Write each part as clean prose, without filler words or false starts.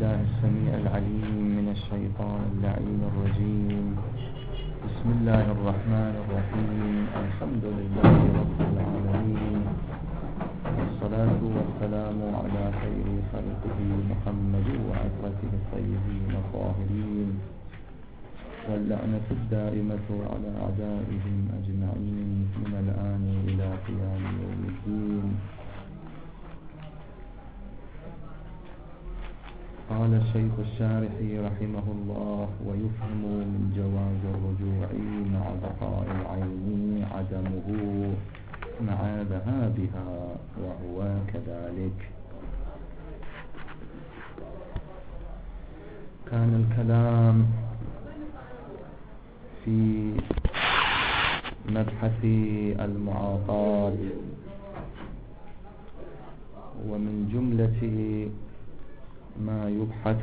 بالله السميع العليم من الشيطان اللعين الرجيم. بسم الله الرحمن الرحيم. الحمد لله رب العالمين، والصلاة والسلام على خير خلقه محمد وعترته الطيبين الطاهرين، واللعنة الدائمة على أعدائهم أجمعين من الآن إلى قيام يوم الدين. قال الشيخ الشارحي رحمه الله: ويفهم من جواز الرجوع مع بقاء العين عدمه مع ذهابها، وهو كذلك. كان الكلام في مبحث المعاطاة، ومن جملة ما يبحث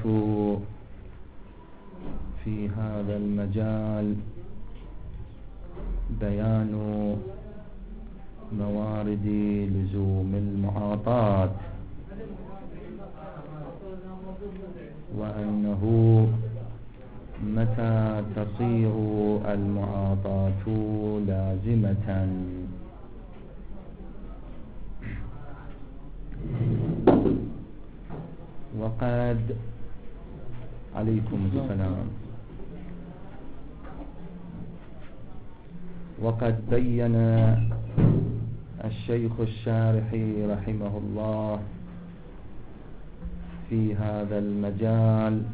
في هذا المجال بيان موارد لزوم المعاطاة، وأنه متى تصير المعاطاة لازمة. وقد عليكم السلام. وقد بين الشيخ الشارحي رحمه الله في هذا المجال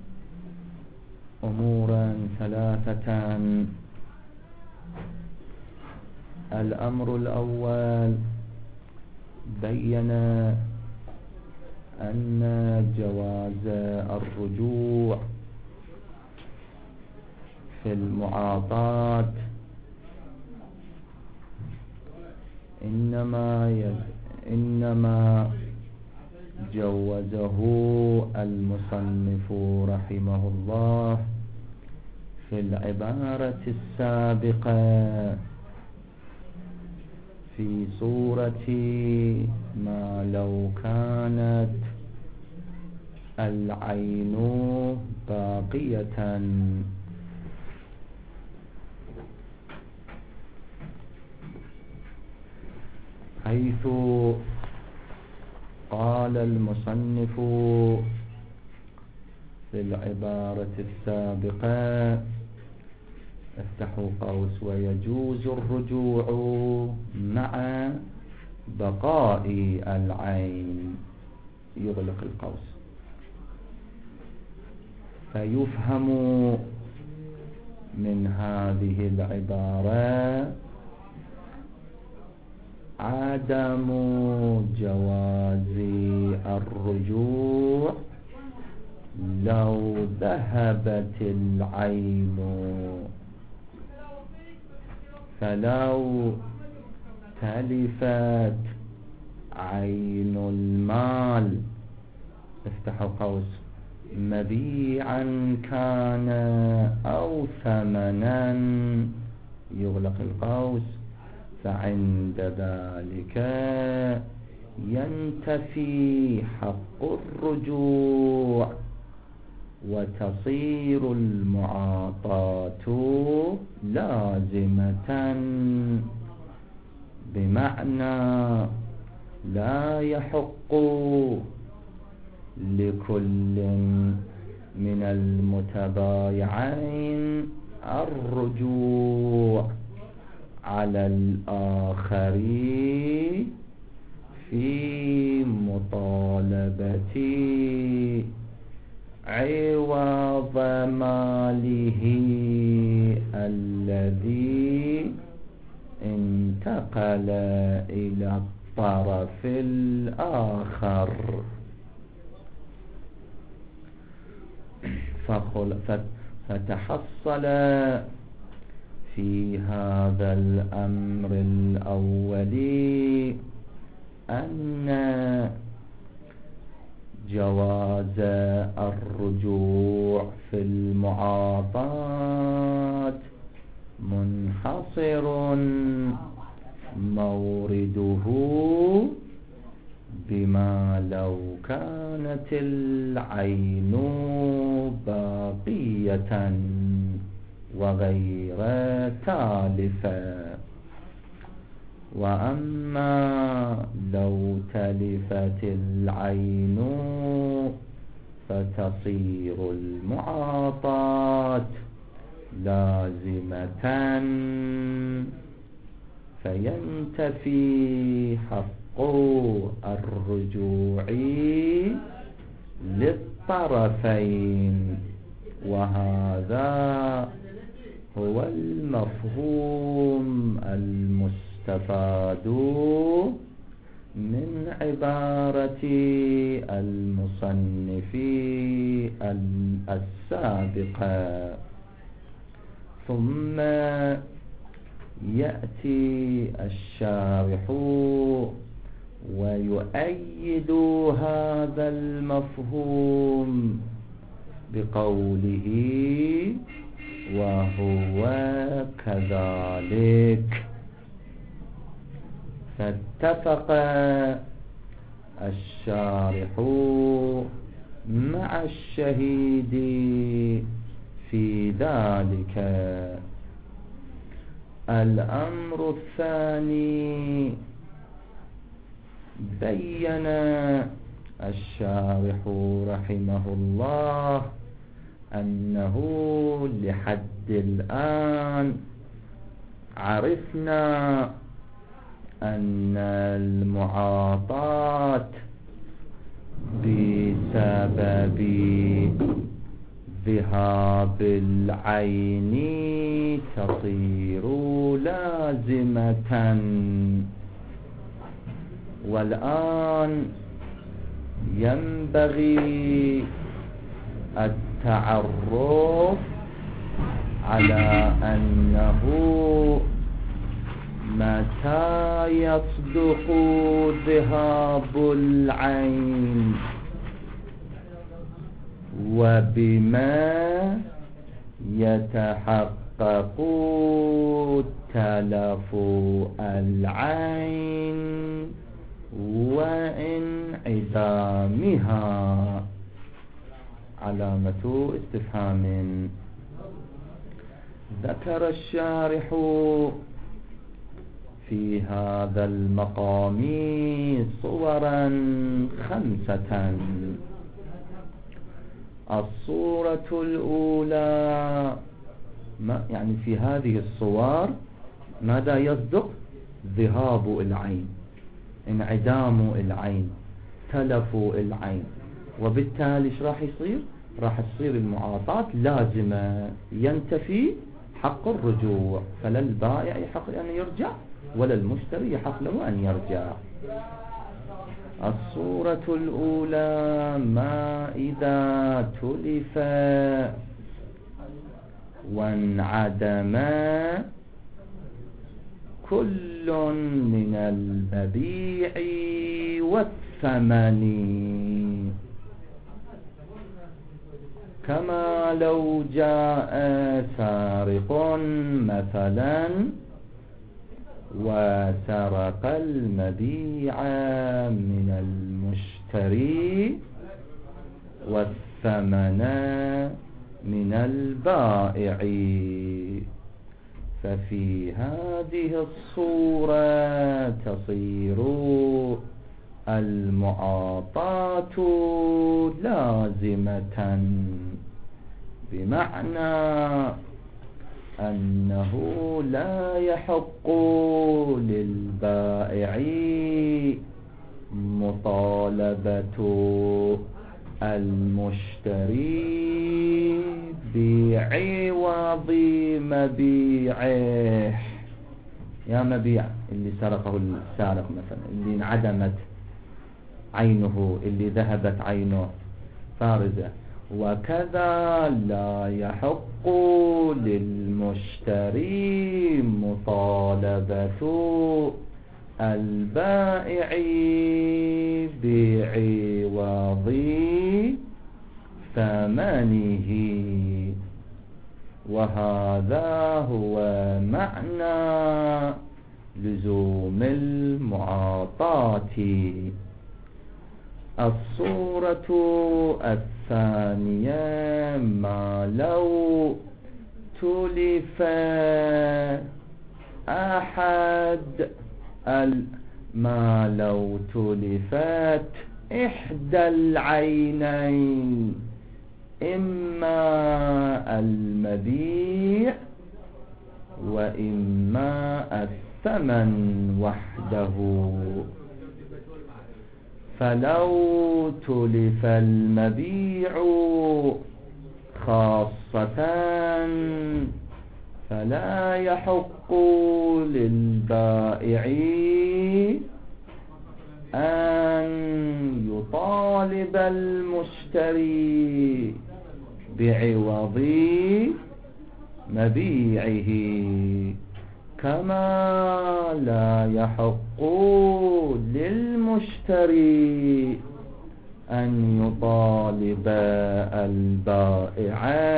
أمورا ثلاثة. الأمر الأول بين أن جواز الرجوع في المعاطاة إنما جوزه المصنف رحمه الله في العبارة السابقة في صورة ما لو كانت العين باقية، حيث قال المصنف في العبارة السابقة افتحوا قوس: ويجوز الرجوع مع بقاء العين، يغلق القوس. فيفهم من هذه العبارة عدم جواز الرجوع لو ذهبت العين. فلو تلفت عين المال، افتحوا قوس، مبيعا كان أو ثمنا، يغلق القوس، فعند ذلك ينتفي حق الرجوع وتصير المعاطاة لازمة، بمعنى لا يحق لكل من المتبايعين الرجوع على الآخر في مطالبة عوض ماله الذي انتقل إلى الطرف الآخر. فتحصل في هذا الأمر الأولي أن جواز الرجوع في المعاطاة منحصر مورده بما لو كانت العين باقية وغير تالفة. وأما لو تلفت العين فتصير المعاطاة لازمة، فينتفي حق الرجوع للطرفين، وهذا هو المفهوم المستفاد من عبارة المصنف السابقة. ثم يأتي الشارح ويؤيد هذا المفهوم بقوله: وهو كذلك. فاتفق الشارح مع الشهيد في ذلك. الأمر الثاني، بين الشارح رحمه الله أنه لحد الآن عرفنا أن المعاطاة بسبب ذهاب العين تصير لازمة. والآن ينبغي التعرف على أنه متى يصدق ذهاب العين وبما يتحقق تلف العين وانعدامها. علامة استفهام. ذكر الشارح في هذا المقام صورا 5. الصورة الأولى، يعني في هذه الصور ماذا يصدق؟ ذهاب العين، انعدام العين، تلف العين، وبالتالي ايش راح يصير؟ راح تصير المعاطاة لازمة، ينتفي حق الرجوع، فلا البائع يحق أن يرجع ولا المشتري يحق له أن يرجع. الصورة الأولى: ما إذا تلف وانعدم كل من المبيع والثمن، كما لو جاء سارق مثلا وسرق المبيع من المشتري والثمن من البائع. ففي هذه الصورة تصير المعاطاة لازمة، بمعنى أنه لا يحق للبائع مطالبة المشتري بعوض مبيعه. يا مبيع اللي سرقه السارق مثلا، اللي انعدمت عينه، اللي ذهبت عينه فارزة، وكذا لا يحق للمشتري مطالبة البائع بعوض ثمنه. وهذا هو معنى لزوم المعاطاة. الصورة الثانية ما لو تلف أحد ما لو تلفت إحدى العينين إما المبيع وإما الثمن وحده. فلو تلف المبيع خاصة فلا يحق للبائع أن يطالب المشتري بعوض مبيعه، كما لا يحق للمشتري أن يطالب البائع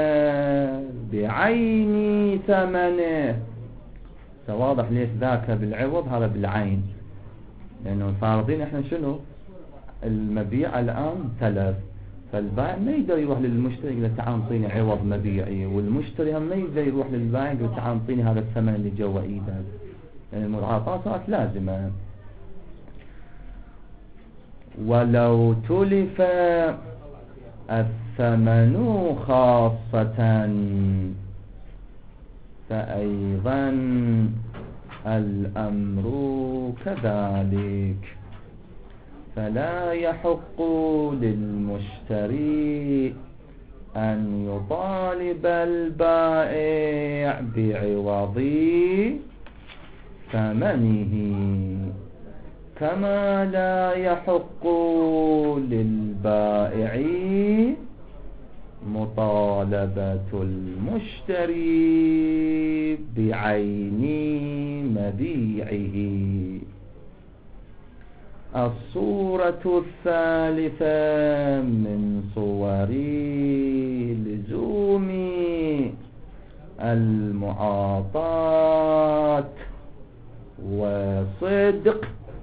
بعين ثمنه. واضح ليش ذاك بالعوض هذا بالعين؟ لأنه فارضين احنا شنو؟ المبيع الآن تلف، فالبائع ما يقدر يروح للمشتري يقول تعال اعطيني عوض مبيعي، والمشتري هم ما يقدر يروح للبائع يقول تعال اعطيني هذا الثمن اللي جوا ايدك. يعني المعاطاة صارت لازمة. ولو تلف الثمن خاصة فأيضا الأمر كذلك، فلا يحق للمشتري أن يطالب البائع بعوض ثمنه، كما لا يحق للبائع مطالبة المشتري بعين مبيعه. الصورة الثالثة من صور لزوم المعاطاة وصدق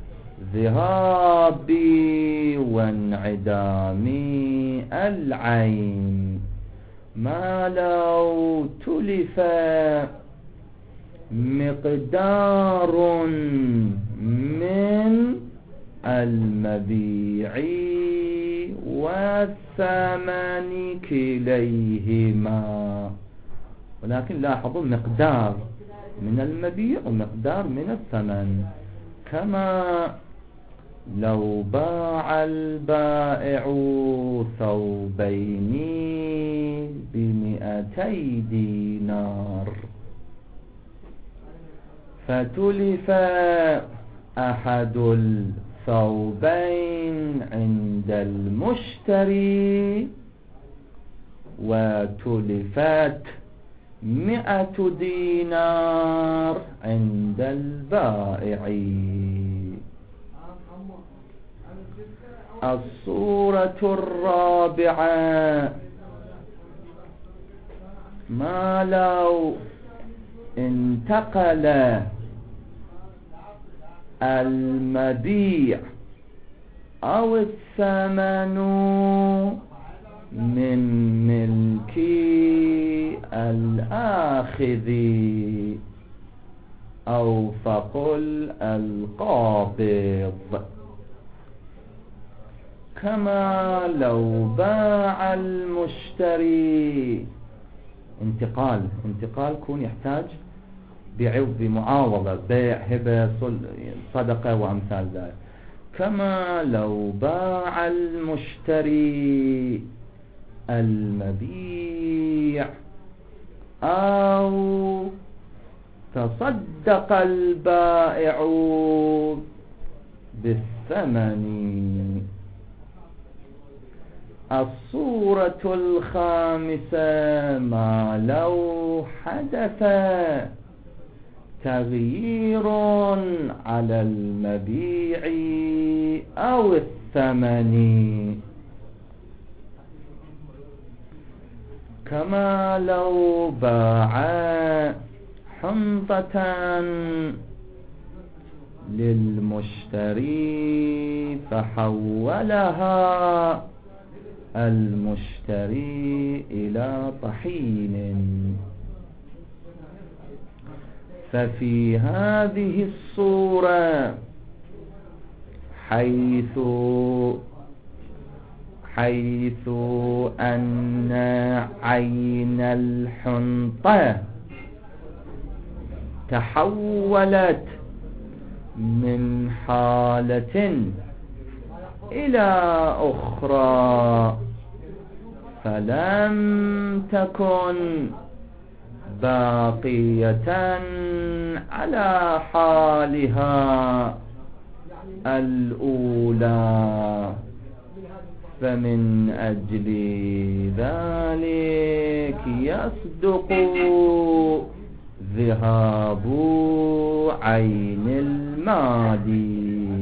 ذهاب وانعدام العين ما لو تلف مقدار من المبيع والثمن كليهما، ولكن لاحظوا مقدار من المبيع ومقدار من الثمن، كما لو باع البائع ثوبين ب200 دينار فتلف أحد الثوبين عند المشتري وتلفت 100 دينار عند البائع. الصورة الرابعة ما لو انتقل المبيع أو الثمن من ملك الآخذ أو فقل القابض، كما لو باع المشتري. انتقال كون يحتاج بمعاوضة، بيع، هبة، صدقة وأمثال ذلك. كما لو باع المشتري المبيع أو تصدق البائع بالثمن. الصورة الخامسة ما لو حدث تغيير على المبيع أو الثمن، كما لو باع حنطة للمشتري فحولها المشتري إلى طحين. ففي هذه الصورة حيث أن عين الحنطة تحولت من حالة إلى أخرى فلم تكن باقية على حالها الأولى، فمن أجل ذلك يصدق ذهاب عين المال.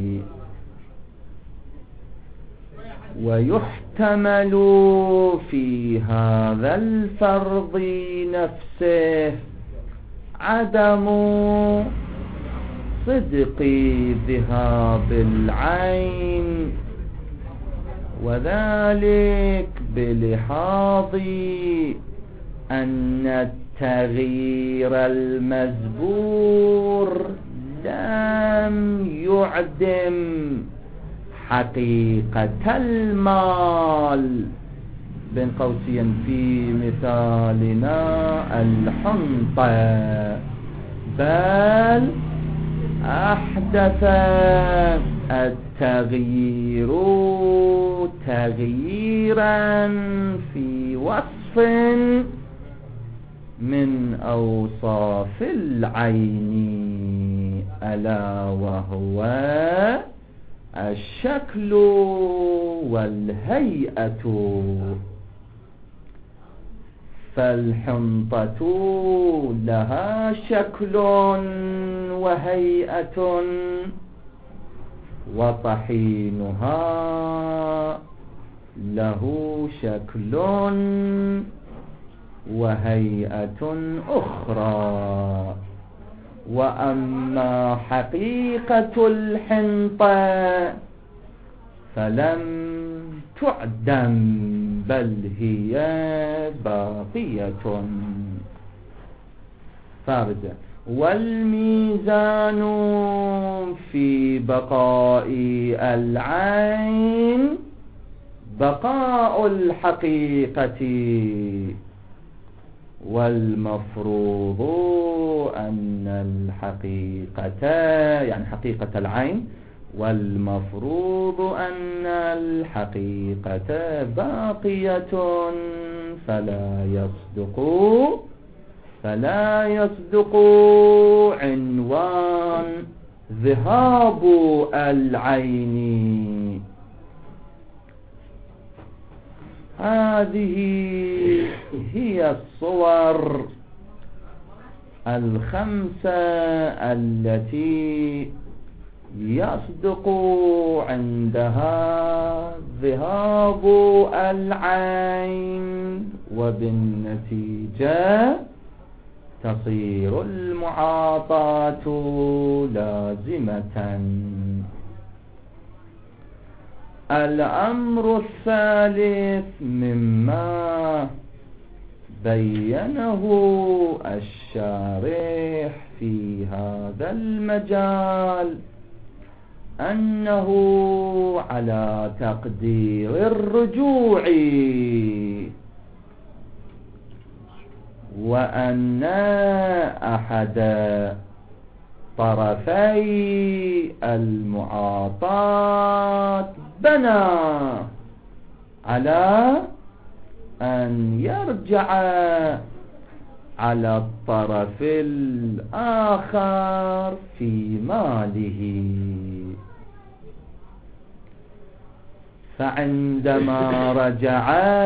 ويحتمل في هذا الفرض نفسه عدم صدق ذهاب العين، وذلك بلحاظ أن التغيير المزبور لم يعدم حقيقة المال، بين قوسين في مثالنا الحنطة، بل أحدث التغيير تغييرا في وصف من أوصاف العين، ألا وهو الشكل والهيئة. فالحنطة لها شكل وهيئة، وطحينها له شكل وهيئة أخرى. وأما حقيقة الحنطة فلم تعدم بل هي باقية. فارجع. والميزان في بقاء العين بقاء الحقيقة، والمفروض أن الحقيقة يعني حقيقة العين، والمفروض أن الحقيقة باقية، فلا يصدق عنوان ذهاب العين. هذه هي الصور الخمسة التي يصدق عندها ذهاب العين، وبالنتيجة تصير المعاطاة لازمة. الأمر الثالث مما بينه الشارح في هذا المجال أنه على تقدير الرجوع، وأن أحد طرفي المعاطاة بنى على أن يرجع على الطرف الآخر في ماله. فعندما رجع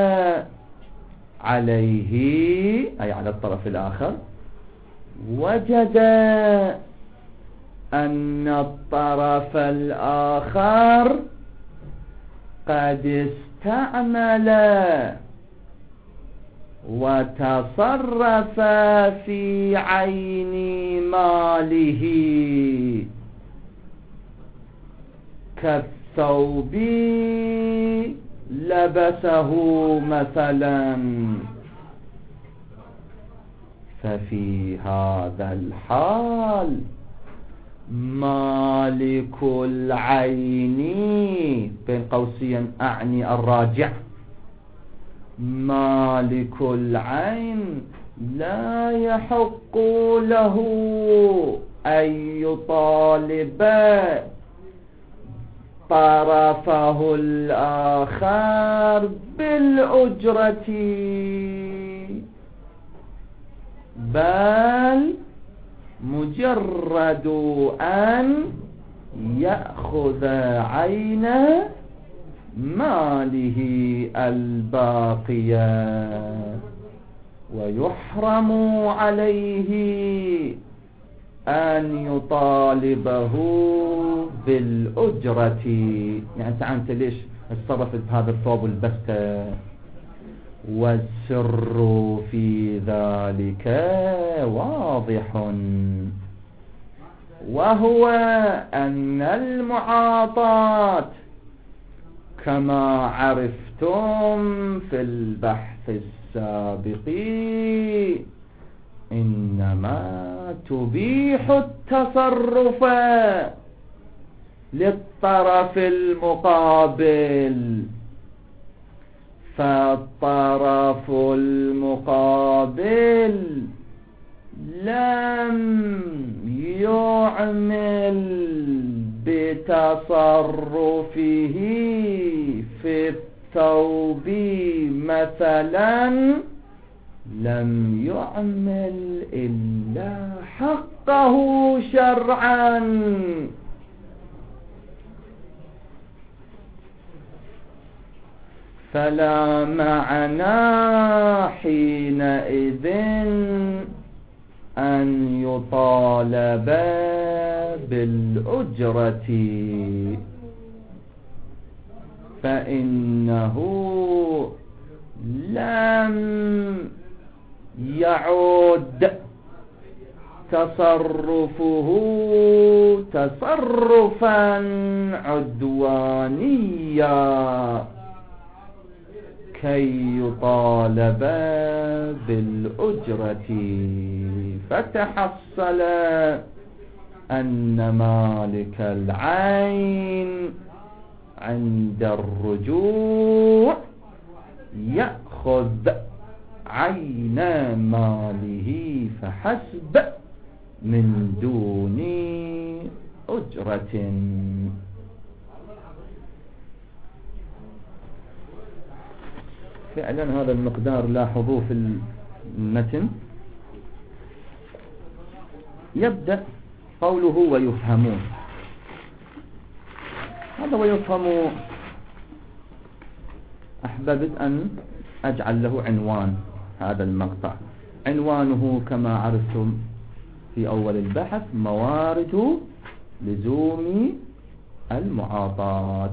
عليه أي على الطرف الآخر وجد أن الطرف الآخر قد استعمل وتصرف في عين ماله كالثوب لبسه مثلا. ففي هذا الحال مالك العين، بين قوسين أعني الراجع، مالك العين لا يحق له أن يطالب طرفه الآخر بالأجرة، بل مجرد أن يأخذ عين ماله الباقية، ويحرم عليه أن يطالبه بالأجرة. يعني أنت ليش اتصرفت بهذا الثوب البستة؟ والسر في ذلك واضح، وهو أن المعاطاة كما عرفتم في البحث السابق إنما تبيح التصرف للطرف المقابل، فالطرف المقابل لم يعمل بتصرفه في الثوب مثلا، لم يعمل إلا حقه شرعا، فلا معنى حينئذ أن يطالب بالأجرة، فإنه لم يعد تصرفه تصرفا عدوانيا كي يطالب بالأجرة، فتحصل أن مالك العين عند الرجوع يأخذ عين ماله فحسب من دون أجرة. فعلا هذا المقدار لاحظوه في المتن. يبدأ قوله ويفهمون. هذا ويفهم أحببت أن أجعل له عنوان. هذا المقطع عنوانه كما عرفتم في أول البحث موارد لزوم المعاطاة،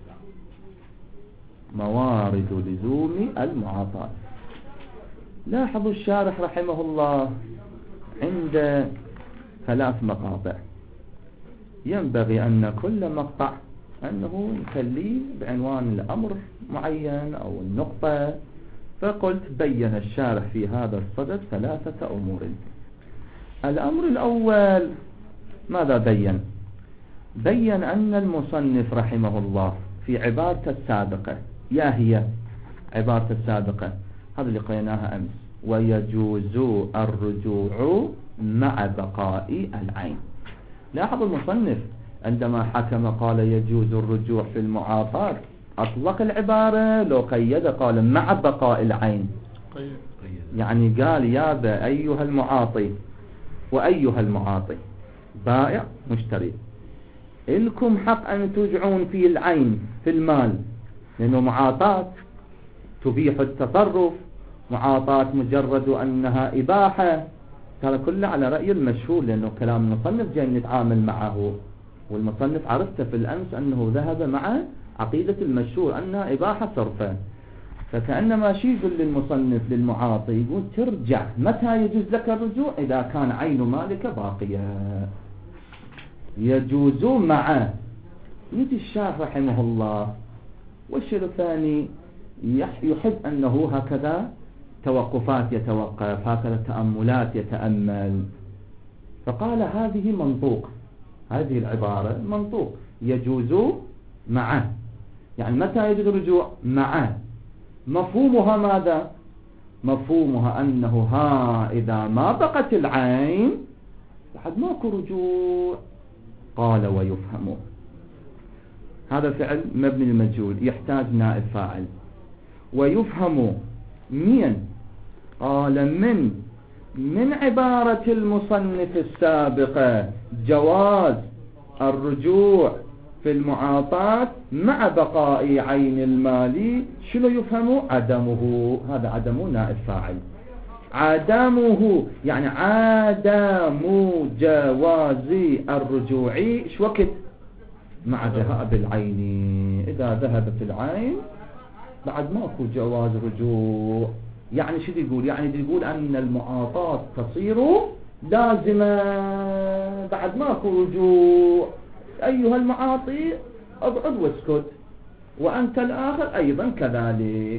موارد لزوم المعاطاة. لاحظوا الشارح رحمه الله عند 3 مقاطع، ينبغي أن كل مقطع أنه نخليه بعنوان الأمر معين أو النقطة. فقلت بين الشارح في هذا الصدد 3 أمور. الأمر الأول ماذا بين؟ بين أن المصنف رحمه الله في عبارة السابقة، يا هي عبارة السابقة هذا اللي قرأناها أمس، ويجوز الرجوع مع بقاء العين. لاحظ المصنف عندما حكم قال يجوز الرجوع في المعاطاة أطلق العبارة، لو قيد قال مع بقاء العين، يعني قال يا أيها المعاطي وأيها المعاطي بائع مشتري، إلكم حق أن ترجعون في العين في المال، لأنه معاطاة تبيح التصرف، معاطاة مجرد أنها إباحة. هذا كله على رأي المشهور، لأنه كلام المصنف جاي نتعامل معه، والمصنف عرفت في الأمس أنه ذهب مع عقيدة المشهور أنها إباحة صرفا. فكأنما شيء يقول للمصنف للمعاطي، يقول ترجع متى يجوز لك الرجوع؟ إذا كان عين مالك باقية. يجوز مع يجي الشارح رحمه الله والشيء الثاني يحب أنه هكذا توقفات يتوقف، هكذا تأملات يتأمل، فقال هذه منطوق، هذه العبارة منطوق يجوز معه. يعني متى يجوز الرجوع معه؟ مفهومها ماذا؟ مفهومها أنه إذا ما بقت العين بعد ماكو رجوع. قال ويفهم. هذا فعل مبني المجهول يحتاج نائب فاعل. ويفهم من؟ قال من عبارة المصنف السابقة جواز الرجوع في المعاطاة مع بقاء عين المال. شنو يفهم؟ عدمه. هذا عدمه نائب فاعل. عدمه يعني عدم جواز الرجوع ايش وقت؟ مع ذهاب العين. إذا ذهبت العين بعد ماكو جواز رجوع. يعني شو يقول؟ يعني يقول أن المعاطاة تصير لازمة بعد ماكو رجوع. أيها المعاطي اقعد واسكت، وأنت الآخر أيضا كذلك.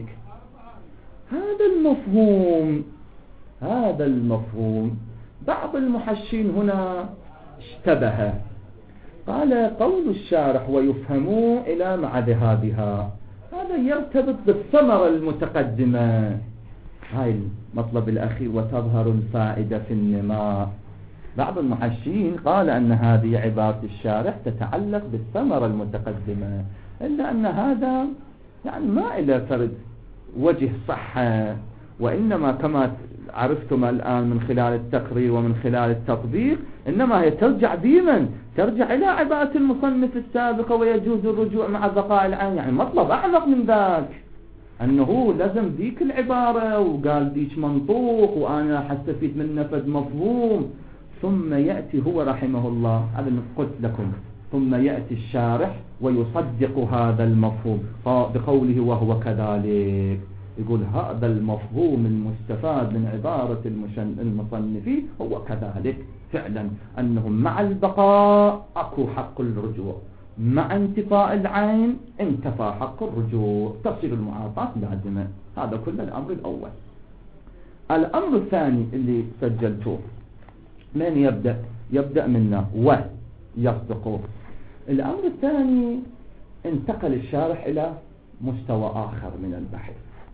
هذا المفهوم بعض المحشين هنا اشتبه. قال قول الشارح ويفهموا إلى مع ذهابها، هذا يرتبط بالثمرة المتقدمة. هاي المطلب الأخير وتظهر الفائدة في النماء. بعض المحشين قال أن هذه عبارة الشارح تتعلق بالثمرة المتقدمة، إلا أن هذا يعني ما إلى فرد وجه صحة، وإنما كما عرفتم الآن من خلال التقرير ومن خلال التطبيق إنما هي ترجع ترجع إلى عبارة المصنف السابقة ويجوز الرجوع مع بقاء العين. يعني مطلب أعمق من ذاك، أنه لازم ذيك العبارة وقال ديش منطوق وأنا حستفيد من نفذ مفهوم، ثم يأتي هو رحمه الله، هذا قلت لكم، ثم يأتي الشارح ويصدق هذا المفهوم بقوله وهو كذلك. يقول هذا المفهوم المستفاد من عبارة المصنف هو كذلك فعلا، أنهم مع البقاء أكو حق الرجوع، مع انتفاء العين انتفى حق الرجوع، تصير المعاطاة لازمة. هذا كل الأمر الأول. الأمر الثاني اللي سجلته من يبدأ منا ويصدقه. الأمر الثاني انتقل الشارح إلى مستوى آخر من البحث.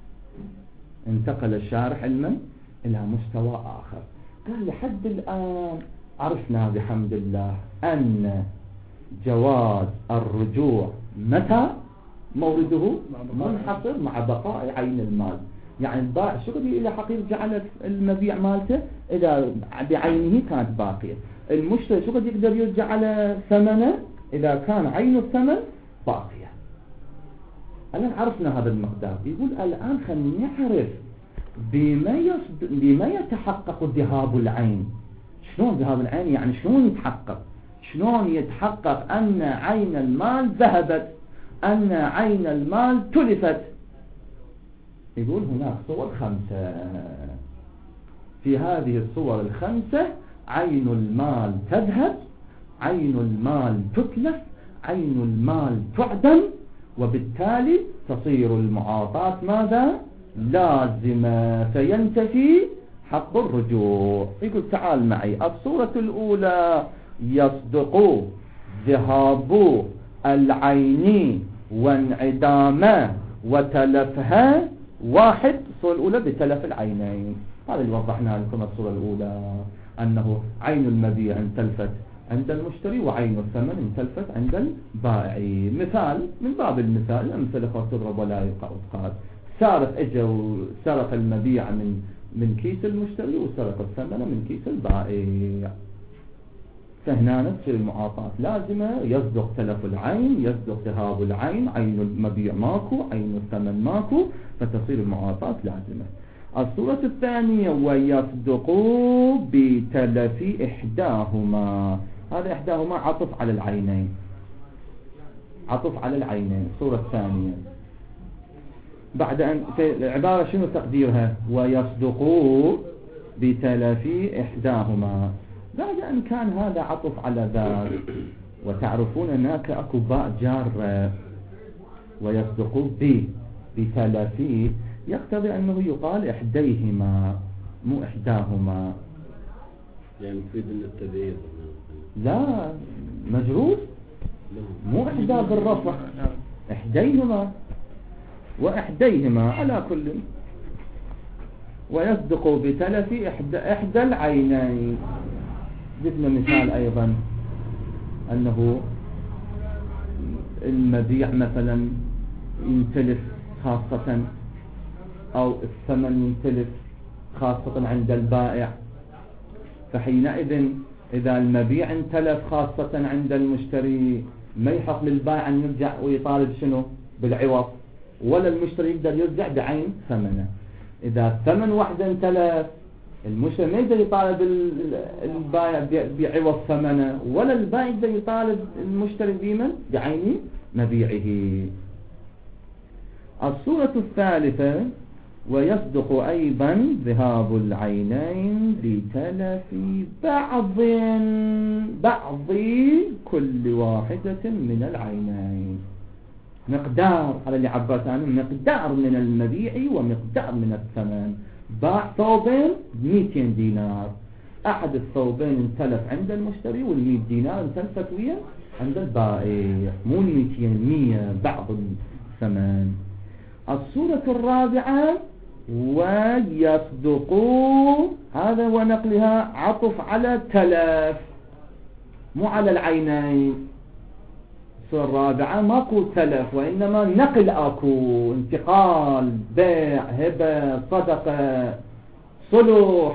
انتقل الشارح إلى مستوى آخر. قال لحد الآن عرفنا بحمد الله أن جواز الرجوع متى مورده منحصر مع بقاء عين المال. يعني البائع شو قد إلى حقيقة جعل المبيع مالته إذا بعينه كانت باقية، المشتري شو قد يقدر يرجع على ثمنه إذا كان عين الثمن باقية. الآن عرفنا هذا المقدار. يقول الآن خلينا نعرف بما يتحقق ذهاب العين. شلون ذهاب العين؟ يعني شلون يتحقق؟ شلون يتحقق أن عين المال ذهبت، أن عين المال تلفت؟ يقول هناك صور 5. في هذه الصور ال5 عين المال تذهب، عين المال تتلف، عين المال تعدم، وبالتالي تصير المعاطاة ماذا؟ لازمة، فينتفي حق الرجوع. يقول تعال معي. الصورة الأولى يصدق ذهاب العين وانعدام وتلفها. 1 الصورة الأولى بتلف العينين، هذا اللي وضحنا لكم. الصورة الأولى أنه عين المبيع انتلفت عند المشتري وعين الثمن انتلفت عند البائع. مثال من باب المثال، الأمثلة قد تضرب ولا يبقى أتقاد. سارق اجى وسرق المبيع من كيس المشتري وسرق الثمن من كيس البائع، فهنا تصير المعاطاة لازمة. يصدق تلف العين، يصدق ذهاب العين، عين المبيع ماكو، عين الثمن ماكو، فتصير المعاطاة لازمة. الصورة الثانية ويصدق بتلف إحداهما. هذا إحداهما عطف على العينين، عطف على العينين. الصورة الثانية بعد أن في العبارة شنو تقديرها؟ ويصدق بتلف إحداهما. بعد أن كان هذا عطف على ذاك، وتعرفون هناك أكو باء جارة ويصدق بتلفي، يقتضي أنه يقال إحديهما مو إحداهما. يعني تفيد أن التبعيض. لا مجرور، مو إحدى بالرفع، إحديهما وإحديهما على كل. ويصدق بتلف إحدى العينين. جبنا مثال أيضا أنه المبيع مثلا ينتلف خاصة، أو الثمن ينتلف خاصة عند البائع، فحينئذ إذا المبيع انتلف خاصة عند المشتري ما يحق للبائع أن يرجع ويطالب شنو بالعوض، ولا المشتري يقدر يرجع بعين ثمنه. إذا الثمن واحد انتلف المشتري ما يقدر يطالب البائع بعوض ثمنه، ولا البائع يقدر يطالب المشتري بمن بعين مبيعه. الصورة الثالثة ويصدق أيضا ذهاب العينين بتلف بعض كل واحدة من العينين. مقدار على اللي عبرت عنه، مقدار من المبيع ومقدار من الثمن. باع ثوبين 200 دينار، أحد الثوبين انتلف عند المشتري وال100 دينار انتلفت ويا عند البائع، مو 200 100 بعض الثمن. الصورة الرابعة ويصدق، هذا ونقلها عطف على تلف مو على العينين. الصورة الرابعة ماكو تلف وإنما نقل، أكو انتقال، بيع، هبة، صدقة، صلح.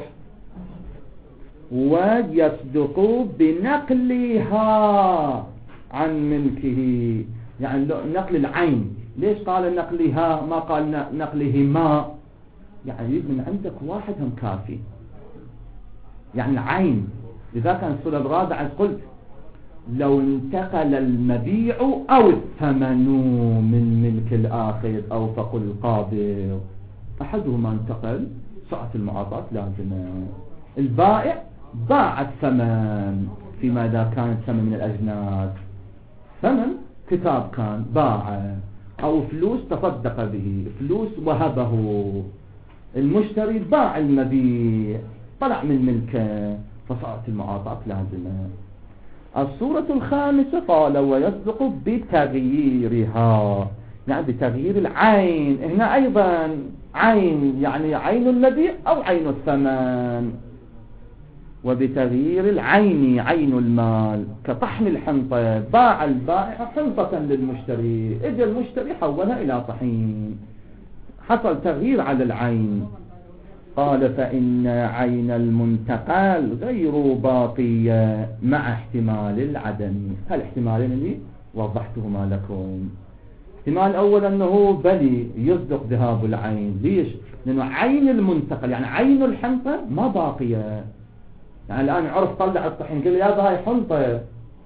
ويصدق بنقلها عن ملكه، يعني نقل العين. ليش قال نقلها ما قال نقلهما؟ يعني يريد من عندك واحد هم كافي، يعني العين. إذا كان الصورة الرابعة قلت لو انتقل المبيع أو الثمن من ملك الآخر أو فقل القابض، أحدهما انتقل ساعة المعاطاة لازمة. البائع باع الثمن فيما إذا كان الثمن من الأجناس، ثمن كتاب كان باع، أو فلوس تصدق به، فلوس وهبه. المشتري باع المبيع طلع من ملكه فصارت المعاطاة لازمة. الصورة الخامسة قال ويصدق بتغييرها، يعني بتغيير العين. هنا أيضا عين، يعني عين المبيع أو عين الثمن. وبتغيير العين عين المال، كطحن الحنطة، باع البائع حنطة للمشتري، اجى المشتري حولها إلى طحين، حصل تغيير على العين. قال فإن عين المنتقل غير باقية مع احتمال العدم. هالاحتمالين اللي وضحتهما لكم. احتمال أول أنه بلي يصدق ذهاب العين. ليش؟ لأنه عين المنتقل يعني عين الحنطة ما باقية. يعني الآن عرف طلع الطحين قال لي هذا هاي حنطة،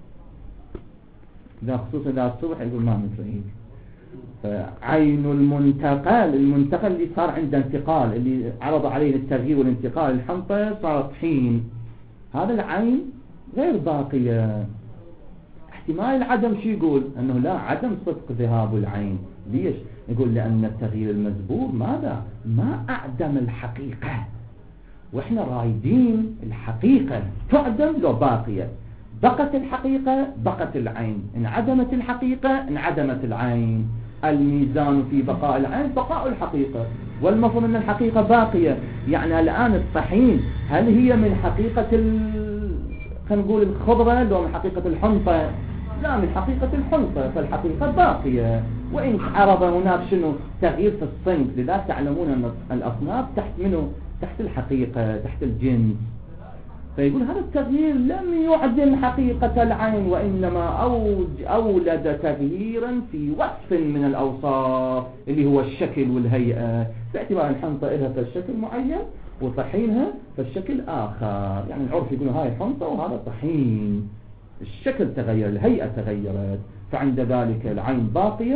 إذا خصوصا إذا الصبح يقول ما متريد. فعين المنتقل اللي صار عنده انتقال، اللي عرض عليه التغيير والانتقال، الحنطة صار طحين، هذا العين غير باقية. احتمال العدم شو يقول؟ أنه لا عدم صدق ذهاب العين. ليش؟ يقول لأن التغيير المزبور ماذا؟ ما أعدم الحقيقة، وإحنا رايدين الحقيقة تعدم لو باقية. بقت الحقيقة بقت العين، انعدمت الحقيقة انعدمت العين. الميزان في بقاء العين بقاء الحقيقة، والمفروض أن الحقيقة باقية. يعني الآن الطحين هل هي من حقيقة خلينا نقول الخضرة لو من حقيقة الحنطة؟ لا، من حقيقة الحنطة، فالحقيقة باقية. وإن عرض هناك شنو تغيير في الصنف، لذا تعلمون أن الأصناف تحت منه، تحت الحقيقة، تحت الجنس. فيقول هذا التغيير لم يعدم حقيقة العين، وإنما أولد تغييرا في وصف من الأوصاف اللي هو الشكل والهيئة، باعتبار الحنطة لها فالشكل معين وطحينها فالشكل آخر. يعني العرف يقول هاي حنطة وهذا طحين، الشكل تغير، الهيئة تغيرت، فعند ذلك العين باقية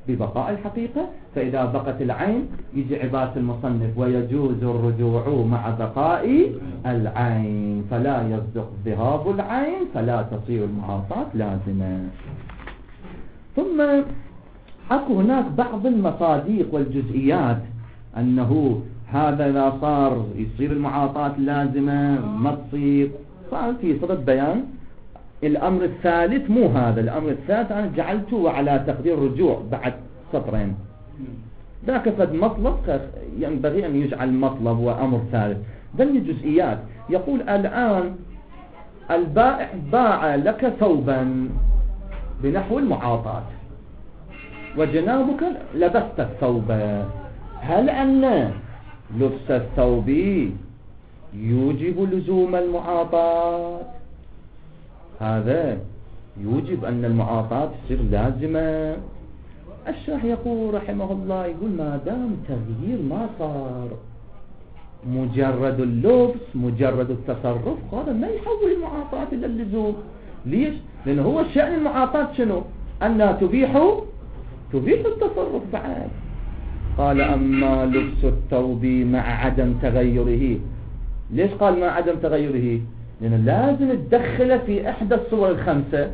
ببقاء الحقيقة. فإذا بقت العين يجي عبارة المصنف ويجوز الرجوع مع بقاء العين، فلا يصدق ذهاب العين، فلا تصير المعاطاة لازمة. ثم أكو هناك بعض المصادق والجزئيات أنه هذا إذا صار يصير المعاطاة لازمة ما تصير. صار في صدد بيان الأمر الثالث، مو هذا الأمر الثالث أنا جعلته على تقدير رجوع بعد سطرين، ذاك فد مطلب ينبغي أن يجعل مطلب وأمر ثالث. ذل الجزئيات يقول الآن البائع باع لك ثوبا بنحو المعاطاة وجنابك لبست الثوب، هل أن لبس الثوب يوجب لزوم المعاطاة؟ هذا يوجب أن المعاطاة تصير لازمة. الشيخ يقول رحمه الله يقول ما دام تغيير ما صار، مجرد اللبس مجرد التصرف هذا ما يحول المعاطاة إلى اللزوم. ليش؟ لأنه هو شأن المعاطاة شنو؟ أنها تبيح التصرف بعد. قال أما لبس الثوب مع عدم تغيره. ليش قال مع عدم تغيره؟ لأنه لازم تدخله في إحدى الصور الخمسة.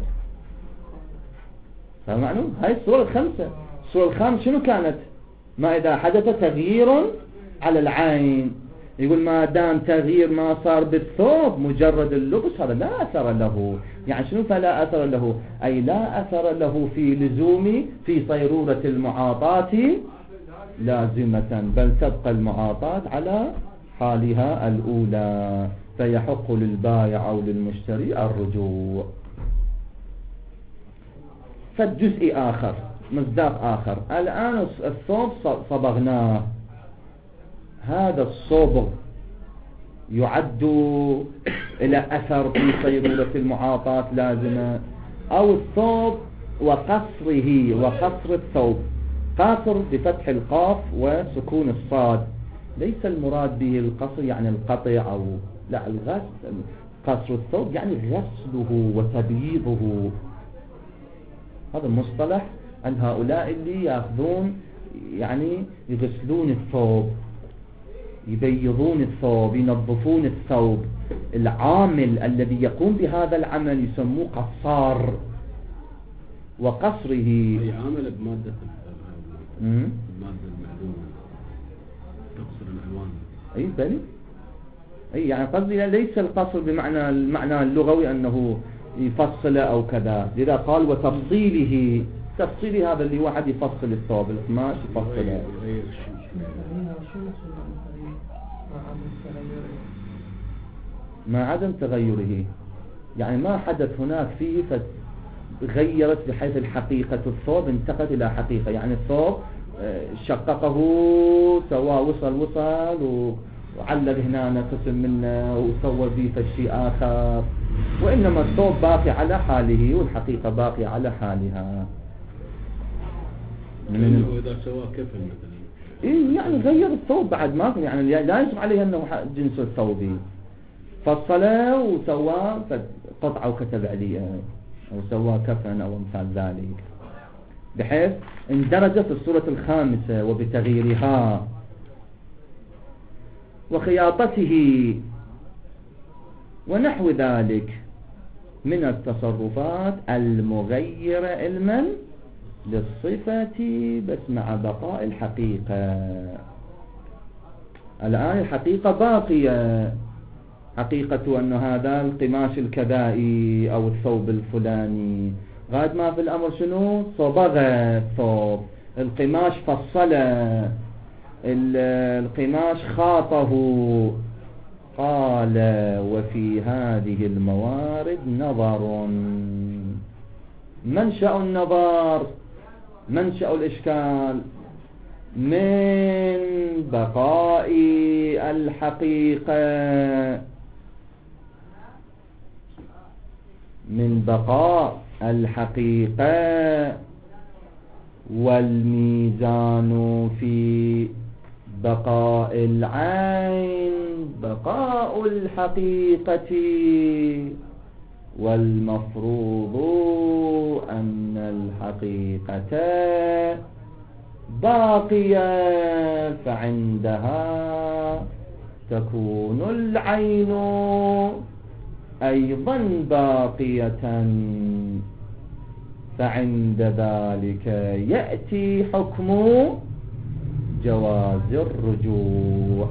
فمعنى هاي الصور الخمسة، الصور الخامسة شنو كانت؟ ما إذا حدث تغيير على العين. يقول ما دام تغيير ما صار بالثوب مجرد اللبس هذا لا أثر له. يعني شنو فلا أثر له؟ أي لا أثر له في لزوم في صيرورة المعاطاة لازمة، بل تبقى المعاطاة على حالها الأولى، فيحق للبائع أو للمشتري الرجوع. فالجزء آخر مصداق آخر، الآن الثوب صبغناه، هذا الصبغ يعد إلى أثر في صيرورة المعاطاة لازمة، أو الثوب وقصره وقصر الثوب، قاصر بفتح القاف وسكون الصاد، ليس المراد به القصر يعني القطع أو لا، الغسل. قصر الثوب يعني غسله وتبييضه. هذا المصطلح عن هؤلاء اللي يأخذون يعني يغسلون الثوب، يبيضون الثوب، ينظفون الثوب. العامل الذي يقوم بهذا العمل يسموه قصار. وقصره أي عامل بمادة المادة المعلومة تقصر الألوان. أي بلي، أي يعني قصدي ليس القصر بمعنى المعنى اللغوي أنه يفصل أو كذا، لذا قال وتفصيله. تفصيل هذا اللي واحد يفصل الثوب القماش يفصله. ما عدم تغيره يعني ما حدث هناك فيه فتغيرت بحيث الحقيقة الثوب انتقلت إلى حقيقة. يعني الثوب شققه سواء وصل وعلق هنا قسم منه وسوى به شيء آخر، وإنما الثوب باقي على حاله والحقيقة باقي على حالها. إذا سوى كفن مثلا إيه يعني غير الثوب بعد ما يعني لا يجب عليه أنه جنس الثوب، فصله وسوى قطعة وكتب عليه أو سوى كفن أو مثال ذلك، بحيث اندرج في الصورة الخامسة وبتغييرها وخياطته ونحو ذلك من التصرفات المغيرة علما للصفة بس مع بقاء الحقيقة. الآن الحقيقة باقية، حقيقة أن هذا القماش الكذائي أو الثوب الفلاني، غاية ما في الأمر شنو؟ صبغ الثوب، القماش فصله، القماش خاطه. قال وفي هذه الموارد نظر. منشأ النظر، منشأ الإشكال من بقاء الحقيقة، من بقاء الحقيقة، والميزان في بقاء العين بقاء الحقيقة، والمفروض أن الحقيقة باقية فعندها تكون العين أيضا باقية، فعند ذلك يأتي حكم جواز الرجوع.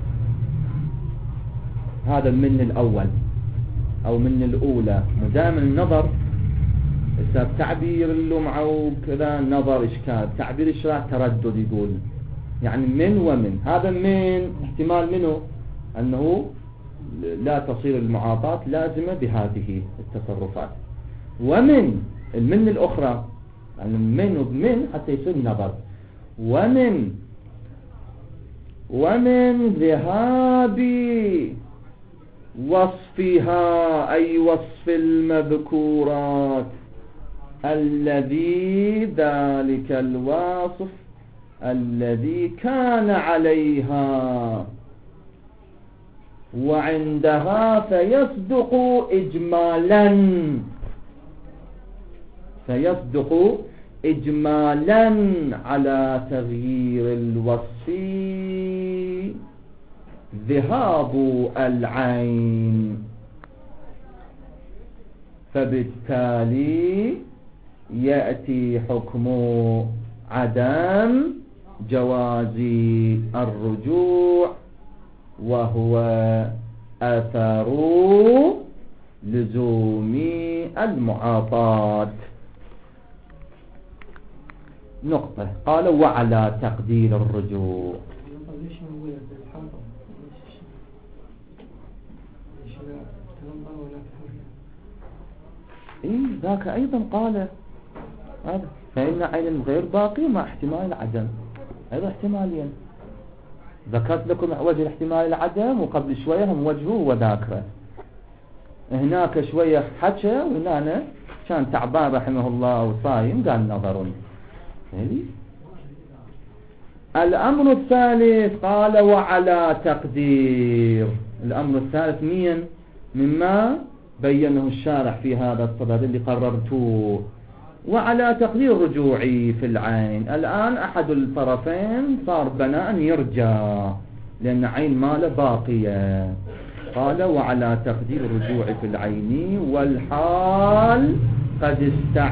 هذا من الأول أو من الأولى. مدام النظر تعبير اللمعة وكذا نظر إشكال، تعبير الشرع تردد، يقول يعني من ومن. هذا من احتمال منه أنه لا تصير المعاطاة لازمة بهذه التصرفات، ومن المن الأخرى يعني من ومن حتى يصير نظر، ومن ذهاب وصفها أي وصف المذكورات الذي ذلك الواصف الذي كان عليها، وعندها فيصدق إجمالا على تغيير الوصف ذهاب العين، فبالتالي يأتي حكم عدم جواز الرجوع، وهو أثر لزوم المعاطاة. نقطة. قال وعلى تقدير الرجوع. ذاك أيضا قال هذا، فإن عين الغير باقي مع احتمال العدم، أيضا احتمالين. ذكرت لكم وجه الاحتمال العدم، وقبل شوية هم وجهه وذاكره. هناك شوية حكى، وهنا كان تعبان رحمه الله وصايم قال نظر. الأمر الثالث قال وعلى تقدير. الأمر الثالث مما بينه الشارح في هذا الصدد اللي قررته، وعلى تقدير رجوعي في العين. الآن أحد الطرفين صار بناء يرجع لأن عين ماله باقية. قال وعلى تقدير رجوعي في العين والحال قد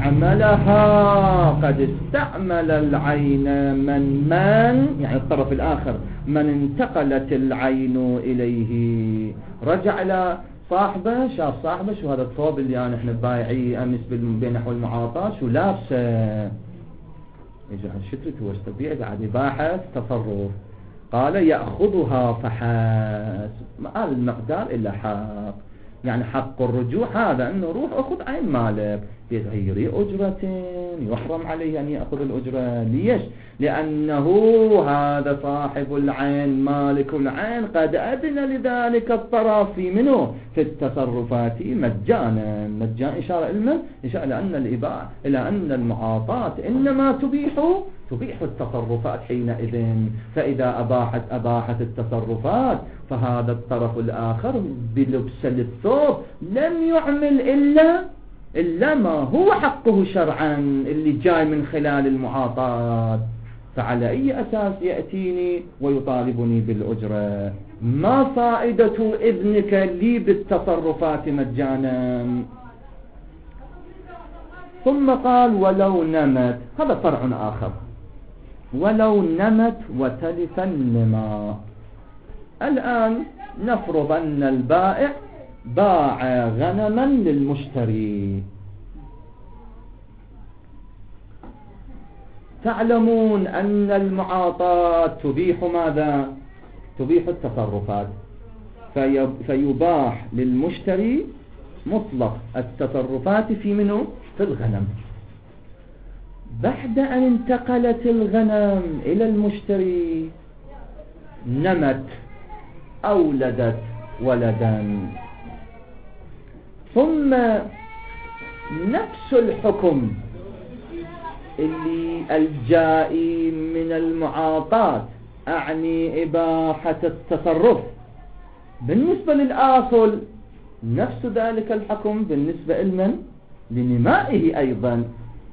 استعمل العين من يعني الطرف الآخر من انتقلت العين إليه، رجع إلى صاحبه، شاف صاحبه شو هذا الثوب اللي أنا احنا بايعيه أمس بنحو المعاطاة شو لابسه، يجي على الشترة هو استبيع قاعد يباحث تصرف. قال يأخذها فحسب، ما المقدار إلا حق، يعني حق الرجوع هذا أنه روح أخذ عين مالك بغير أجرة، يحرم عليه أن يأخذ الأجرة. ليش؟ لأنه هذا صاحب العين مالك العين قد أذن لذلك الطرف في منه في التصرفات مجانا. إشارة إلى أن المعاطاة إنما تبيح التصرفات حينئذ. فإذا أباحت التصرفات فهذا الطرف الآخر بلبس للثوب لم يعمل إلا ما هو حقه شرعا اللي جاي من خلال المعاطاة. فعلى أي أساس يأتيني ويطالبني بالأجرة؟ ما فائدة إذنك لي بالتصرفات مجانا؟ ثم قال ولو نمت، هذا فرع آخر، ولو نمت وتلف النماء. الآن نفرض أن البائع باع غنما للمشتري. تعلمون أن المعاطاة تبيح ماذا؟ تبيح التصرفات، فيباح للمشتري مطلق التصرفات في منه؟ في الغنم. بعد أن انتقلت الغنم إلى المشتري نمت، أولدت ولدا، ثم نفس الحكم اللي الجائي من المعاطاة، أعني إباحة التصرف بالنسبة للآصل، نفس ذلك الحكم بالنسبة لنمائه أيضا.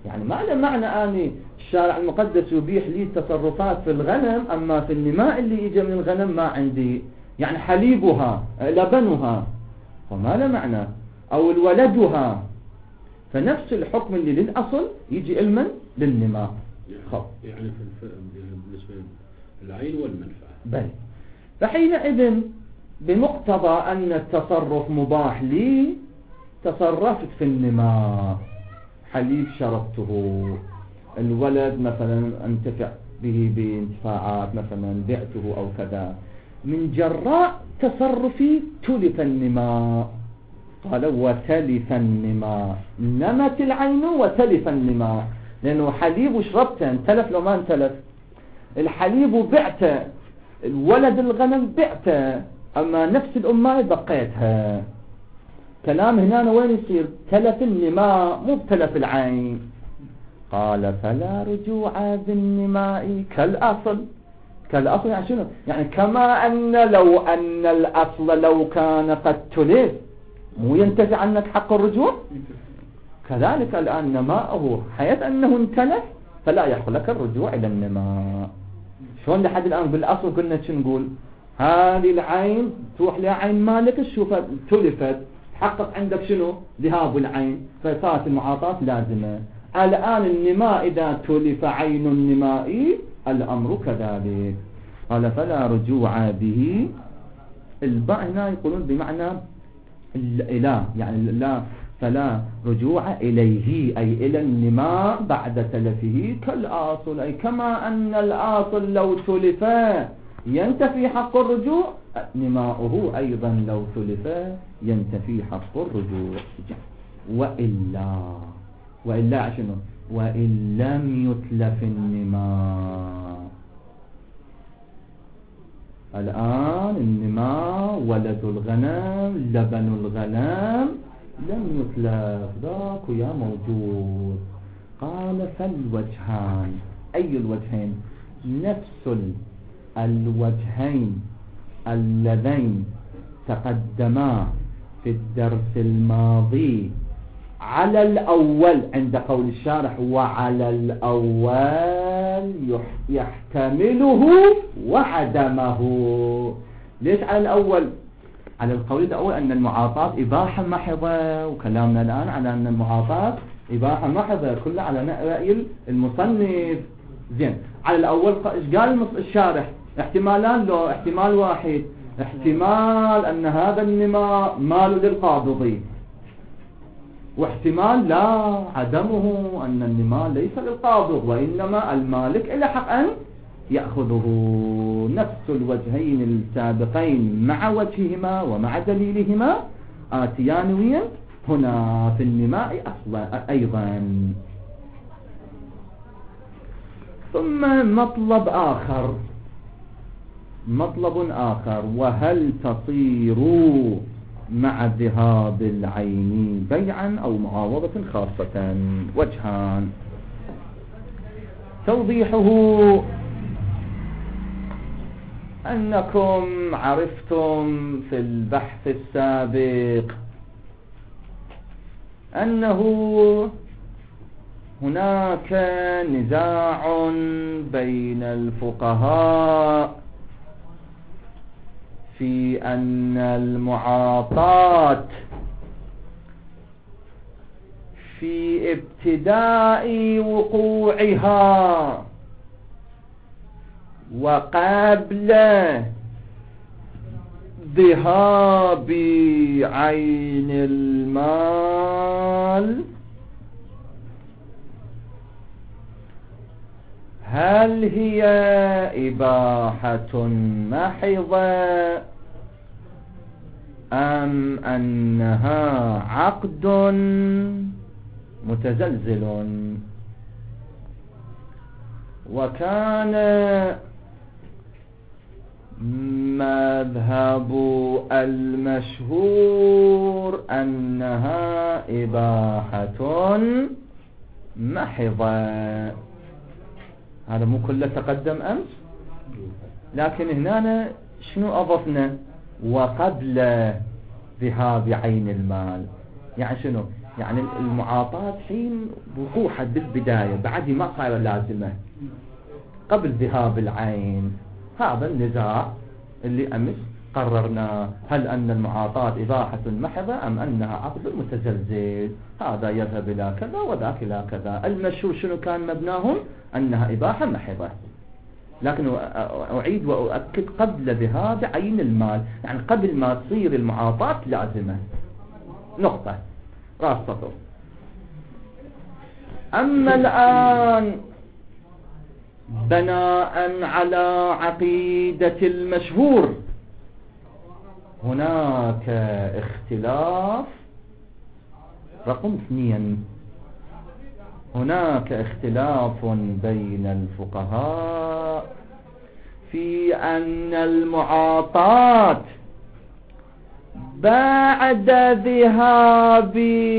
يعني ما له معنى أني الشارع المقدس يبيح لي التصرفات في الغنم، أما في النماء اللي يجي من الغنم ما عندي، يعني حليبها لبنها فما له معنى، أو الولدها. فنفس الحكم اللي للأصل يجي علما للنماء. يعني بالنسبة للعين والمنفعة. بل فحينئذ بمقتضى أن التصرف مباح لي تصرفت في النماء، حليب شربته، الولد مثلا انتفع به بانتفاعات مثلا بعته أو كذا، من جراء تصرفي تلف النماء. قال وتلف النماء، نمت العين وتلف النماء، لأنه حليب وشربته انتلف لو ما انتلف. الحليب بعته، الولد الغنم بعته، أما نفس الأمة بقيتها. كلام هنا وين يصير؟ تلف النماء مو بتلف العين. قال فلا رجوع بالنماء كالأصل. كالأصل يعني شنو؟ يعني كما أن لو أن الأصل لو كان قد تلف مو ينتفع عنك حق الرجوع، كذلك الآن نماءه حيث أنه انتلف فلا يحق لك الرجوع إلى النماء. شلون لحد الآن بالأصل قلنا شو نقول؟ هذه العين تروح لها عين مالك تشوفها تلفت، حقق عندك شنو؟ ذهاب العين، فصارت المعاطاة لازمة. الآن النماء إذا تلف عين النماء الأمر كذلك. قال فلا رجوع به. الباء هنا يقولون بمعنى الإله، يعني لا، فلا رجوع إليه أي إلى النماء بعد تلفه كالآصل، أي كما أن الآصل لو تلف ينتفي حق الرجوع، نماؤه أيضا لو تلف ينتفي حق الرجوع. وإلا شنو؟ وإن لم يتلف النماء. الآن النماء ولد الغنم لبن الغنم لم يتلف، ذاك يا موجود. قال فالوجهان، أي الوجهين؟ نفس الوجهين اللذين تقدما في الدرس الماضي على الأول عند قول الشارح، وعلى الأول يحتمله وعدمه. ليش على الأول؟ على القول الأول أن المعاطاة إباحة محضة، وكلامنا الآن على أن المعاطاة إباحة محضة، كله على رأي المصنف. زين، على الأول إيش قال الشارح؟ احتمالان، لو احتمال واحد، احتمال أن هذا النماء مال للقابضي، واحتمال لا عدمه، أن النماء ليس للقابض وإنما المالك إلى حق أن يأخذه. نفس الوجهين السابقين مع وجههما ومع دليلهما آتيان ويا هنا في النماء أصلا أيضا. ثم مطلب آخر، وهل تصير مع ذهاب العين بيعا أو معاوضة خاصة؟ وجهان. توضيحه أنكم عرفتم في البحث السابق أنه هناك نزاع بين الفقهاء في أن المعاطاة في ابتداء وقوعها وقبل ذهاب عين المال هل هي إباحة محضة أم أنها عقد متزلزل؟ وكان مذهب المشهور أنها إباحة محضة. هذا مو كله تقدم أمس، لكن هنا شنو أضفنا؟ وقبل ذهاب عين المال، يعني شنو؟ يعني المعاطاة حين وقوعها بالبداية بعد ما صار لازمة قبل ذهاب العين. هذا النزاع اللي أمس قررنا، هل أن المعاطاة إباحة محضة أم أنها عقد متزلزل؟ هذا يذهب إلى كذا وذاك إلى كذا. المشهور شنو كان مبناهم؟ أنها إباحة محضة. لكن أعيد وأؤكد قبل ذهاب عين المال، يعني قبل ما تصير المعاطاة لازمة. نقطة راس سطر. أما الآن بناء على عقيدة المشهور هناك اختلاف. رقم 2، هناك اختلاف بين الفقهاء في أن المعاطاة بعد ذهاب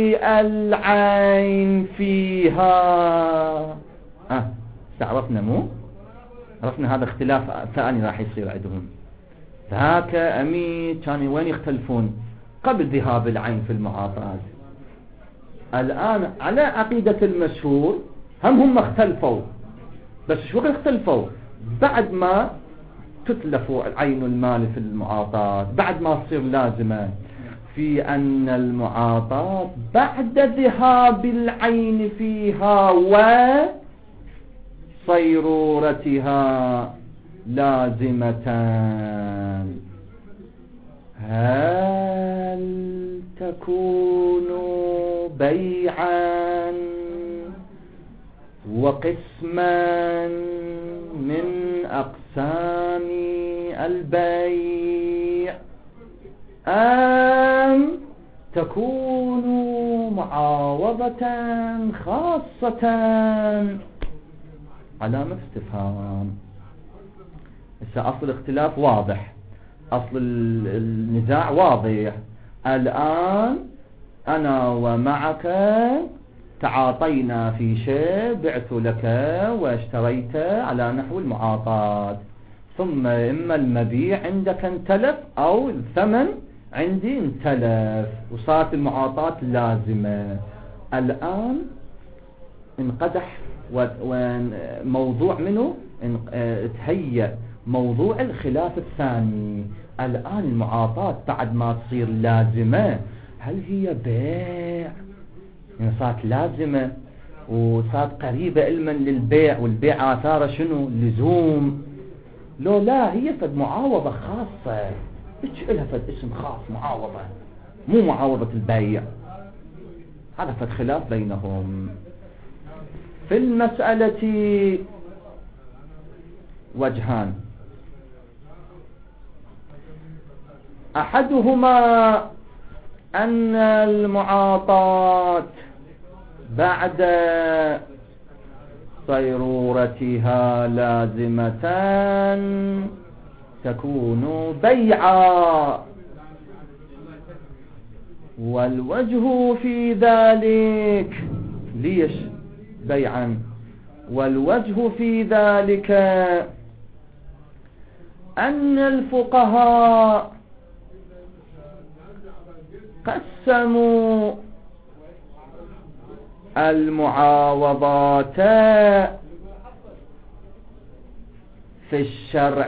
العين فيها استعرفنا مو؟ عرفنا هذا اختلاف ثاني راح يصير عندهم. ذاك أمي كانوا وين يختلفون؟ قبل ذهاب العين في المعاطاة. الآن على عقيدة المشهور هم اختلفوا، بس شو اختلفوا؟ بعد ما تتلفوا عين المال في المعاطاة، بعد ما تصير لازمة، في أن المعاطاة بعد ذهاب العين فيها وصيرورتها لازمتان. هل تكون بيعا وقسما من أقسام البيع، أم تكون معاوضة خاصة؟ علامة استفهام. أصل الاختلاف واضح، أصل النزاع واضح. الآن أنا ومعك تعاطينا في شيء، بعت لك واشتريت على نحو المعاطاة، ثم إما المبيع عندك انتلف أو الثمن عندي انتلف وصارت المعاطاة لازمة. الآن انقدح وموضوع منه تهيأ موضوع الخلاف الثاني. الآن المعاطاة بعد ما تصير لازمة هل هي بيع؟ يعني صارت لازمة وصارت قريبة علما للبيع، والبيع آثاره شنو؟ لزوم. لو لا هي فد معاوضة خاصة، ايش لها فد اسم خاص معاوضة، مو معاوضة البيع. هذا فد خلاف بينهم. في المسألة وجهان، أحدهما أن المعاطاة بعد صيرورتها لازمتان تكون بيعا، والوجه في ذلك ليش بيعا؟ والوجه في ذلك أن الفقهاء قسموا المعاوضات في الشرع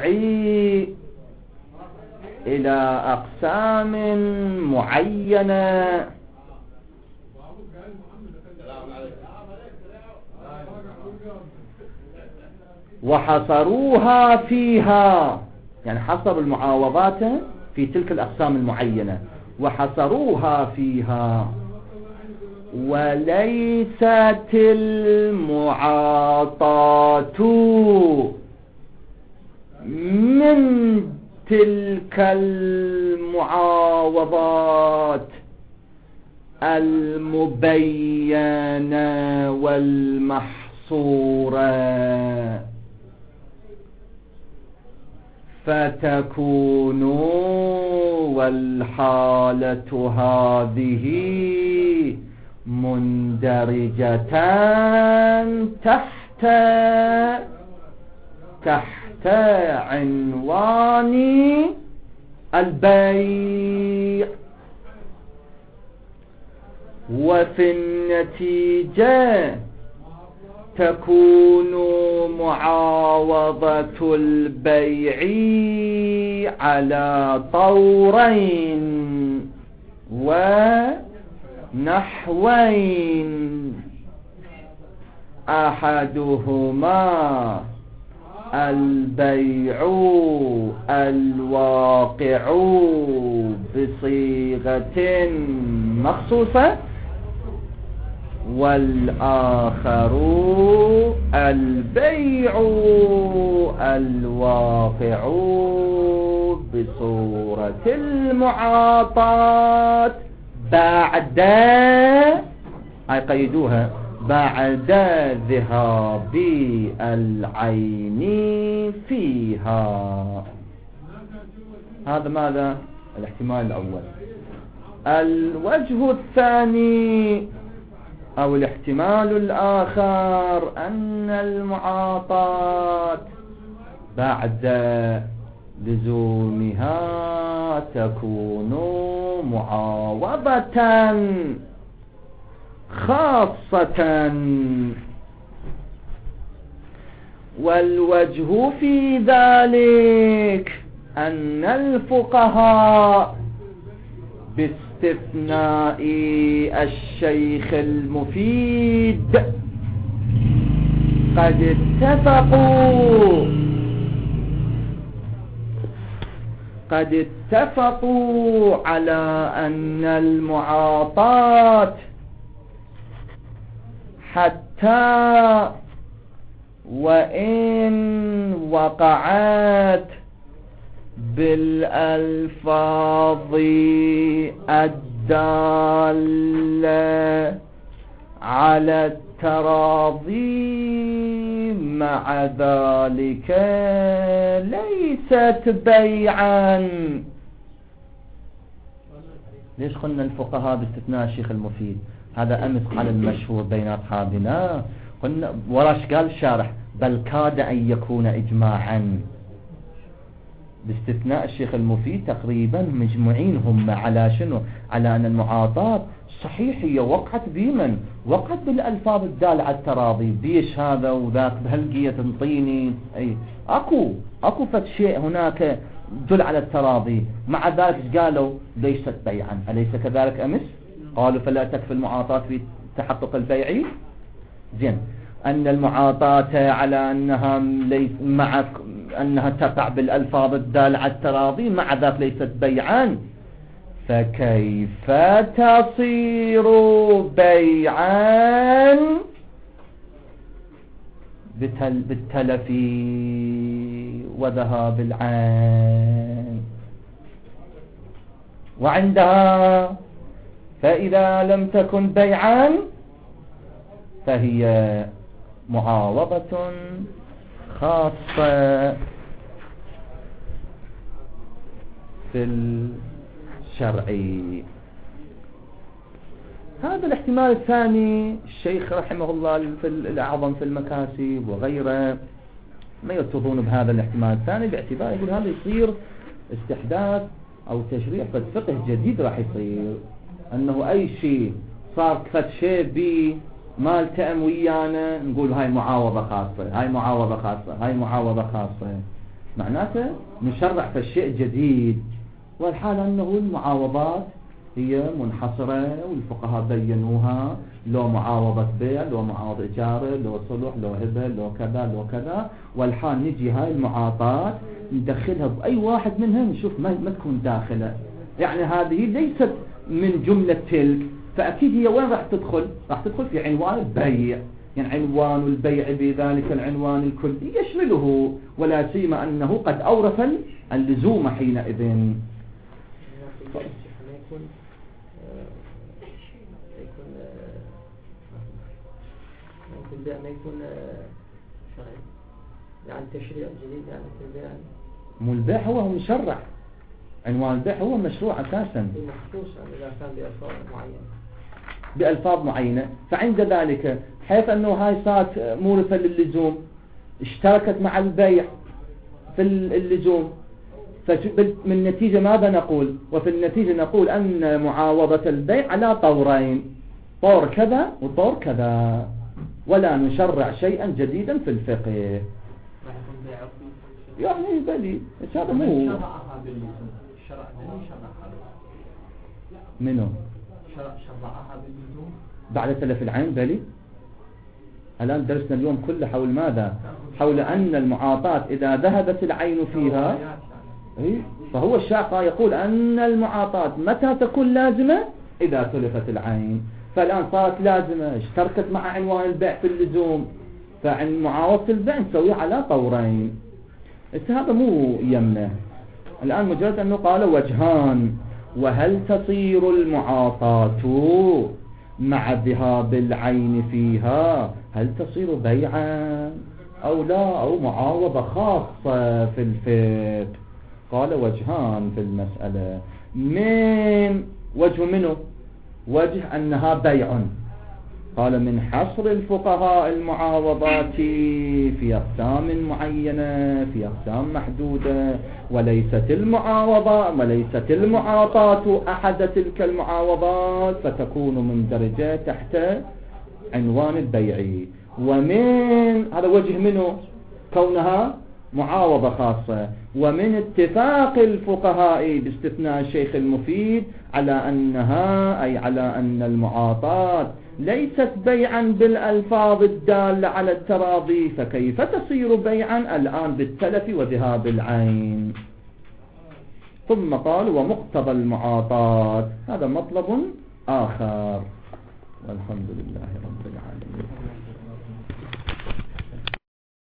إلى أقسام معينة، وحصروها فيها، يعني حصروا المعاوضات في تلك الأقسام المعينة وحصروها فيها. وليست المعاطاة من تلك المعاوضات المبينة والمحصورة، فتكون والحالة هذه مندرجة تحت عنوان البيع. وفي النتيجة تكون معاوضة البيع على طورين ونحوين: أحدهما البيع الواقع بصيغة مخصوصة، والآخر البيع الواقع بصورة المعاطاة بعد، هاي قيدوها، بعد ذهاب العين فيها. هذا ماذا؟ الاحتمال الأول. الوجه الثاني أو الاحتمال الآخر أن المعاطاة بعد لزومها تكون معاوضة خاصة. والوجه في ذلك أن الفقهاء باستثناء الشيخ المفيد قد اتفقوا على أن المعاطاة حتى وإن وقعت بالألفاظ الدالة على التراضي مع ذلك ليست بيعا. ليش قلنا الفقهاء باستثناء الشيخ المفيد؟ هذا أمس على المشهور بين أصحابنا. قلنا وراش قال الشارح بل كاد أن يكون إجماعا، باستثناء الشيخ المفيد تقريبا مجموعين هم على شنو؟ على أن المعاطاة صحيح هي وقعت بمن؟ وقعت بالألفاظ الدالة على التراضي، بيش هذا وذاك بهلقية تنطيني، أي أكو فد شيء هناك دل على التراضي، مع ذلك قالوا ليست بيعا. أليس كذلك أمس؟ قالوا فلا تكفي المعاطاة في تحقق البيع. زين، أن المعاطاة على أنها مع أنها تقع بالألفاظ الدالة على التراضي مع ذلك ليست بيعا، فكيف تصير بيعا بالتلف وذهاب العين؟ وعندها فإذا لم تكن بيعا فهي معاوضة خاصة في الشرع. هذا الاحتمال الثاني الشيخ رحمه الله في الأعظم في المكاسب وغيره ما يرتضون بهذا الاحتمال الثاني، باعتبار يقول هذا يصير استحداث أو تشريع فقه جديد راح يصير، أنه أي شيء صار كفت شيء ما التئم ويانا نقول هاي معاوضة خاصة، هاي معاوضة خاصة، هاي معاوضة خاصة، معناته نشرع في الشيء جديد. والحال أنه المعاوضات هي منحصرة والفقهاء بينوها، لو معاوضة بيع، لو معاوضة إجارة، لو صلح، لو هبة، لو كذا لو كذا. والحال نجي هاي المعاطات ندخلها بأي واحد منها نشوف ما تكون داخلة، يعني هذه ليست من جملة تلك، فأكيد هي وين راح تدخل؟ راح تدخل في عنوان البيع، يعني عنوان البيع بذلك العنوان الكلي يشمله، ولا سيما أنه قد أورث اللزوم حينئذ. البيع ما يكون شرعي، يعني تشريع جديد، يعني في البيع مو البيع هو مشرع، عنوان البيع هو مشروع أساسا مخصوص إذا كان بألفاظ معينة، بألفاظ معينة. فعند ذلك حيث أنه هاي صارت مورثة للزوم اشتركت مع البيع في اللزوم، فمن النتيجة ماذا نقول؟ وفي النتيجة نقول أن معاوضة البيع على طورين، طور كذا وطور كذا، ولا نشرع شيئا جديدا في الفقه. يعني بلي هذا مو شرعها منه شرعها باللزوم بعد تلف العين. بلي الآن درسنا اليوم كله حول ماذا؟ حول أن المعاطاة إذا ذهبت العين فيها فهو الشاقة يقول أن المعاطاة متى تكون لازمة؟ إذا تلفت العين. فالآن صارت لازمة، اشتركت مع عنوان البيع في اللزوم، فعن معاوضة البيع نسويه على طورين. هذا مو يمنه. الآن مجرد أنه قال وجهان، وهل تصير المعاطاة مع ذهاب العين فيها هل تصير بيعا أو لا، أو معاوضة خاصة في الفقه؟ قال وجهان في المسألة. من وجه منه وجه أنها بيع، قال من حصر الفقهاء المعاوضات في أقسام معينة في أقسام محدودة، وليست المعاطاة أحد تلك المعاوضات، فتكون مندرجة تحت عنوان البيع. ومن هذا وجه منه كونها معاوضة خاصة، ومن اتفاق الفقهاء باستثناء الشيخ المفيد على أنها أي على أن المعاطاة ليست بيعا بالألفاظ الدالة على التراضي، فكيف تصير بيعا الآن بالتلف وذهاب العين؟ ثم قال ومقتضى المعاطاة، هذا مطلب آخر. والحمد لله رب العالمين.